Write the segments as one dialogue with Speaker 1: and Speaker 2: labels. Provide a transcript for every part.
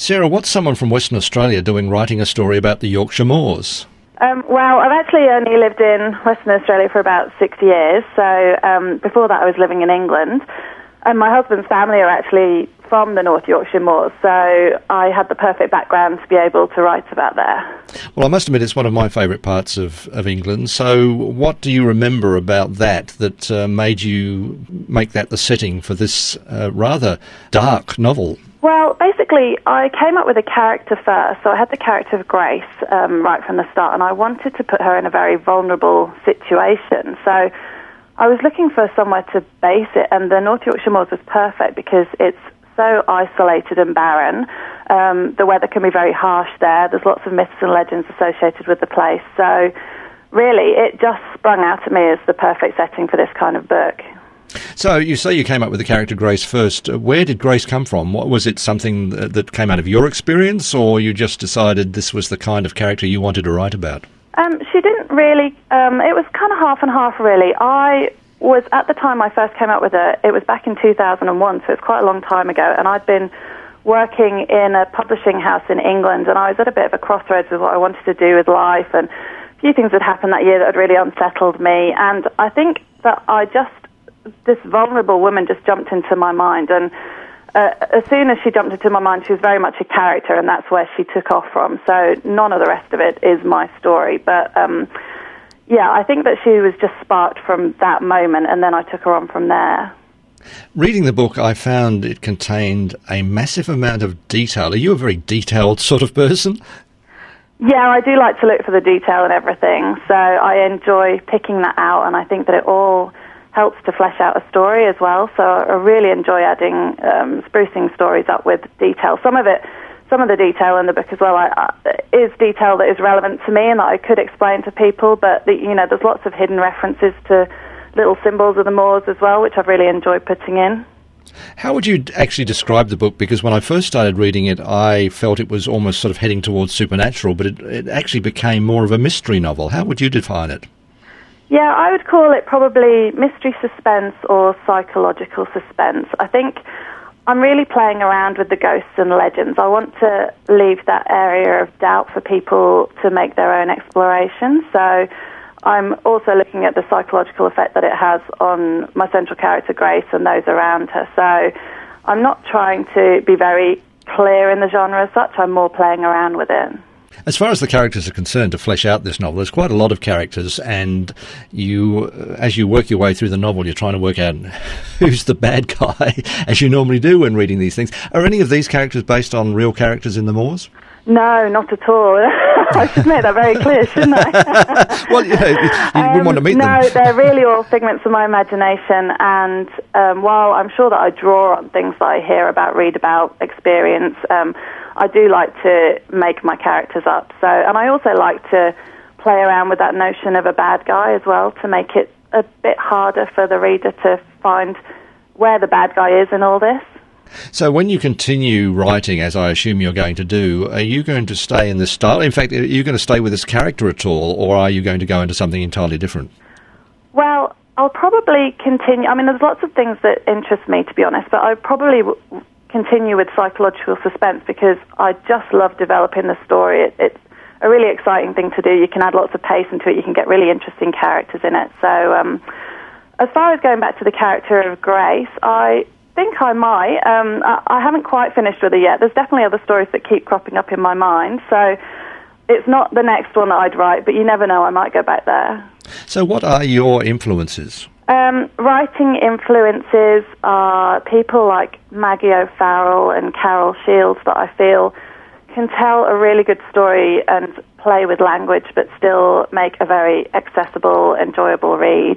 Speaker 1: Sarah, what's someone from Western Australia doing writing a story about the Yorkshire Moors?
Speaker 2: Well, I've actually only lived in Western Australia for about 6 years, so before that I was living in England, and my husband's family are actually from the North Yorkshire Moors, so I had the perfect background to be able to write about there.
Speaker 1: Well, I must admit it's one of my favourite parts of England, so what do you remember about that made you make that the setting for this rather dark novel?
Speaker 2: Well, basically, I came up with a character first. So I had the character of Grace right from the start, and I wanted to put her in a very vulnerable situation. So I was looking for somewhere to base it, and the North Yorkshire Moors was perfect because it's so isolated and barren. The weather can be very harsh there. There's lots of myths and legends associated with the place. So really, it just sprung out at me as the perfect setting for this kind of book.
Speaker 1: So you say you came up with the character Grace first. Where did Grace come from? Was it something that came out of your experience, or you just decided this was the kind of character you wanted to write about?
Speaker 2: She didn't really. It was kind of half and half, really. I was, at the time I first came up with her, it was back in 2001, so it's quite a long time ago, and I'd been working in a publishing house in England, and I was at a bit of a crossroads with what I wanted to do with life, and a few things had happened that year that had really unsettled me, and I think that this vulnerable woman just jumped into my mind, and as soon as she jumped into my mind, she was very much a character, and that's where she took off from. So none of the rest of it is my story, but I think that she was just sparked from that moment, and then I took her on from there.
Speaker 1: Reading the book, I found it contained a massive amount of detail. Are you a very detailed sort of person?
Speaker 2: Yeah, I do like to look for the detail and everything, so I enjoy picking that out, and I think that it all helps to flesh out a story as well. So I really enjoy adding, sprucing stories up with detail. Some of the detail in the book as well is detail that is relevant to me and that I could explain to people, but there's lots of hidden references to little symbols of the Moors as well, which I've really enjoyed putting in.
Speaker 1: How would you actually describe the book? Because when I first started reading it, I felt it was almost sort of heading towards supernatural, but it actually became more of a mystery novel. How would you define it?
Speaker 2: Yeah, I would call it probably mystery suspense or psychological suspense. I think I'm really playing around with the ghosts and legends. I want to leave that area of doubt for people to make their own exploration. So I'm also looking at the psychological effect that it has on my central character, Grace, and those around her. So I'm not trying to be very clear in the genre as such. I'm more playing around with it.
Speaker 1: As far as the characters are concerned, to flesh out this novel, there's quite a lot of characters, and as you work your way through the novel, you're trying to work out who's the bad guy, as you normally do when reading these things. Are any of these characters based on real characters in the Moors?
Speaker 2: No, not at all. I should make that very clear, shouldn't I?
Speaker 1: Well, you wouldn't want to meet them.
Speaker 2: No, they're really all figments of my imagination, and while I'm sure that I draw on things that I hear about, read about, experience, I do like to make my characters up. So, and I also like to play around with that notion of a bad guy as well, to make it a bit harder for the reader to find where the bad guy is in all this.
Speaker 1: So when you continue writing, as I assume you're going to do, are you going to stay in this style? In fact, are you going to stay with this character at all, or are you going to go into something entirely different?
Speaker 2: Well, I'll probably continue. I mean, there's lots of things that interest me, to be honest, but I probably continue with psychological suspense because I just love developing the story. It's a really exciting thing to do. You can add lots of pace into it. You can get really interesting characters in it. So as far as going back to the character of Grace, I think I might. I haven't quite finished with her yet. There's definitely other stories that keep cropping up in my mind. So it's not the next one that I'd write, but you never know. I might go back there.
Speaker 1: So what are your influences?
Speaker 2: Writing influences are people like Maggie O'Farrell and Carol Shields that I feel can tell a really good story and play with language but still make a very accessible, enjoyable read.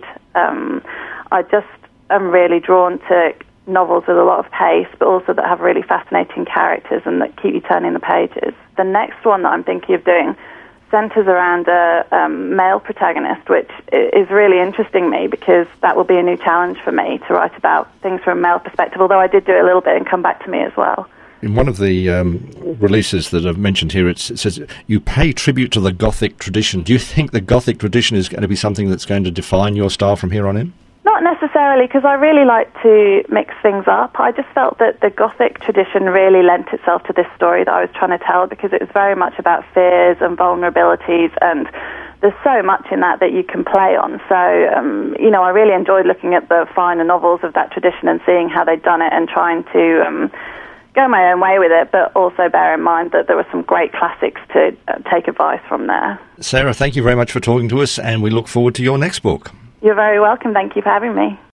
Speaker 2: I just am really drawn to novels with a lot of pace but also that have really fascinating characters and that keep you turning the pages. The next one that I'm thinking of doing centres around a male protagonist, which is really interesting me because that will be a new challenge for me to write about things from a male perspective, although I did do it a little bit and come back to me as well.
Speaker 1: In one of the releases that I've mentioned here, it says, you pay tribute to the Gothic tradition. Do you think the Gothic tradition is going to be something that's going to define your style from here on in?
Speaker 2: No, Not necessarily, because I really like to mix things up. I just felt that the Gothic tradition really lent itself to this story that I was trying to tell, because it was very much about fears and vulnerabilities, and there's so much in that you can play on. So, I really enjoyed looking at the finer novels of that tradition and seeing how they'd done it and trying to go my own way with it, but also bear in mind that there were some great classics to take advice from there.
Speaker 1: Sarah, thank you very much for talking to us, and we look forward to your next book.
Speaker 2: You're very welcome. Thank you for having me.